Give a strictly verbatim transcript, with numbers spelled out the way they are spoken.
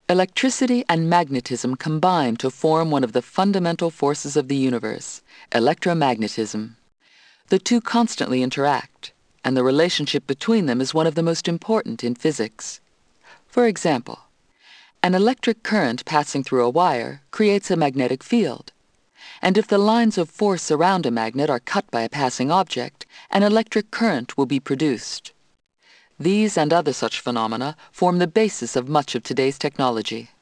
Electricity and magnetism combine to form one of the fundamental forces of the universe, electromagnetism. The two constantly interact, and the relationship between them is one of the most important in physics. For example, an electric current passing through a wire creates a magnetic field, and if the lines of force around a magnet are cut by a passing object, an electric current will be produced. These and other such phenomena form the basis of much of today's technology.